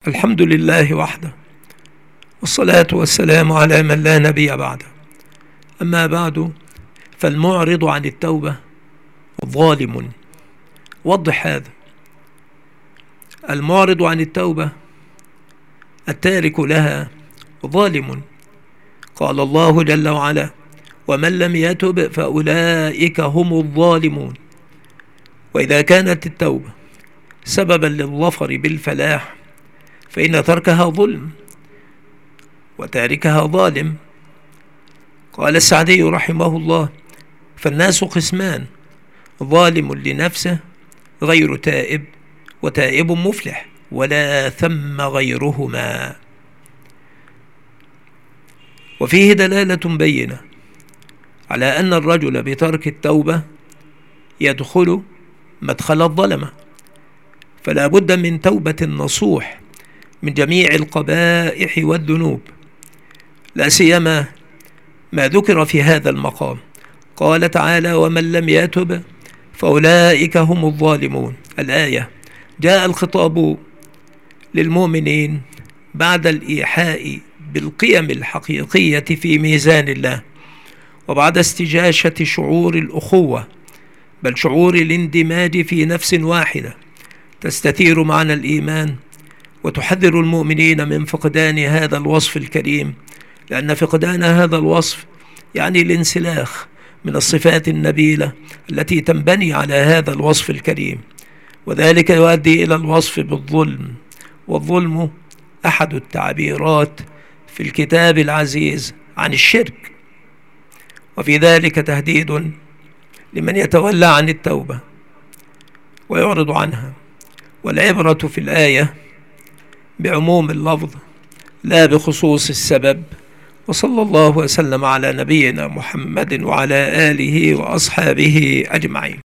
الحمد لله وحده، والصلاة والسلام على من لا نبي بعده. أما بعد، فالمعرض عن التوبة ظالم. وضح هذا. المعرض عن التوبة التارك لها ظالم. قال الله جل وعلا: ومن لم يتب فأولئك هم الظالمون. وإذا كانت التوبة سببا للظفر بالفلاح فإن تركها ظلم وتاركها ظالم. قال السعدي رحمه الله: فالناس قسمان: ظالم لنفسه غير تائب، وتائب مفلح، ولا ثم غيرهما. وفيه دلالة بينة على أن الرجل بترك التوبة يدخل مدخل الظلمة، فلا بد من توبة نصوح من جميع القبائح والذنوب، لا سيما ما ذكر في هذا المقام. قال تعالى: ومن لم يتب فأولئك هم الظالمون. الآية جاء الخطاب للمؤمنين بعد الإيحاء بالقيم الحقيقية في ميزان الله، وبعد استجاشة شعور الأخوة، بل شعور الاندماج في نفس واحدة تستثير معنى الإيمان، وتحذر المؤمنين من فقدان هذا الوصف الكريم، لأن فقدان هذا الوصف يعني الانسلاخ من الصفات النبيلة التي تنبني على هذا الوصف الكريم، وذلك يؤدي إلى الوصف بالظلم. والظلم أحد التعبيرات في الكتاب العزيز عن الشرك، وفي ذلك تهديد لمن يتولى عن التوبة ويعرض عنها. والعبرة في الآية بعموم اللفظ لا بخصوص السبب. وصلى الله وسلم على نبينا محمد وعلى آله وأصحابه أجمعين.